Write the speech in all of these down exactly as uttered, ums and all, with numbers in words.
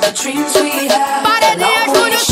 Paredinha Júnior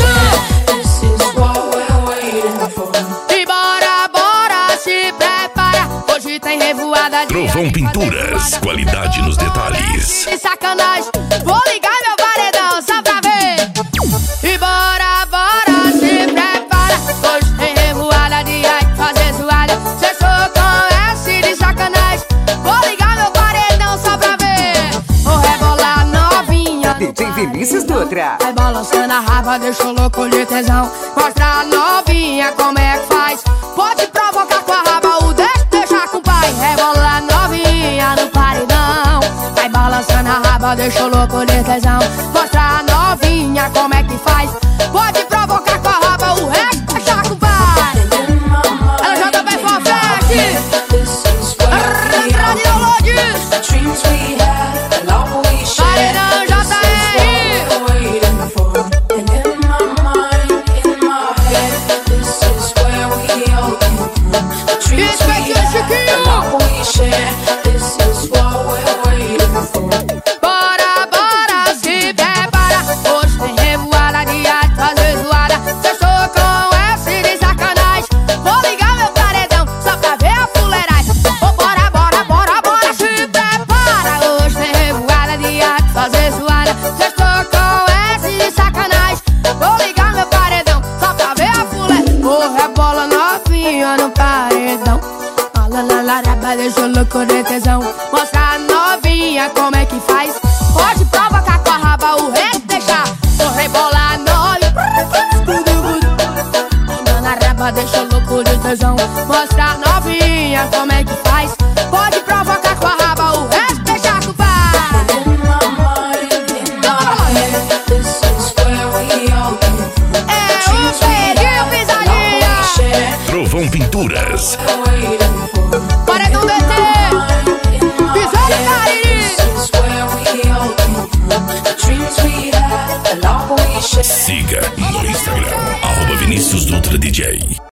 e bora, bora, se prepara. Hoje tem revoada de Trovão Pinturas, qualidade nos detalhes. de sacanagem. Vou ligar meu paredão só pra ver. E bora, bora, se prepara. Hoje tem revoada de ai, fazer zoada. Cê sou com S de sacanagem. Vou ligar meu paredão só pra ver. Vou rebolar novinha. D J Vinícius Dutra. Vai balançando a raba, deixa o louco de tesão. Mostra a novinha como é que faz. Pode provocar com a raba, o deixa, deixa com o pai. Rebola novinha no paredão. Vai balançando a raba, deixa o louco de tesão. Mostra a novinha como é que faz. Pode provocar com a raba, o resto deixa com o pai. Ela já tá bem forte. Radiologista. Paredão já tá aí. Bora, bora, se prepara. Hoje tem revoada de arte, fazer zoada. Cê estou com S de sacanagem. Vou ligar meu paredão só pra ver a fuleiragem. Oh, bora, bora, bora, bora, se prepara. Hoje tem revoada de arte, fazer zoada. Cê estou com S de sacanagem. Vou ligar meu paredão só pra ver a fuleiragem. Oh, rebola novinha no paredão. Alalaraba, deixa o louco de tesão. Mostra a novinha como é que faz. Pode provocar com a raba, o resto deixar. Vou rebolar novinha. Na raba, deixa o louco de tesão. Mostra a novinha como é que faz. Pode provocar com a raba, o resto deixar com o pai. É o Pedrinho Pisadinha. Trovão Pinturas. Paredão D T. Pisou de Cariri. Siga no Instagram, arroba Vinícius Dutra D J.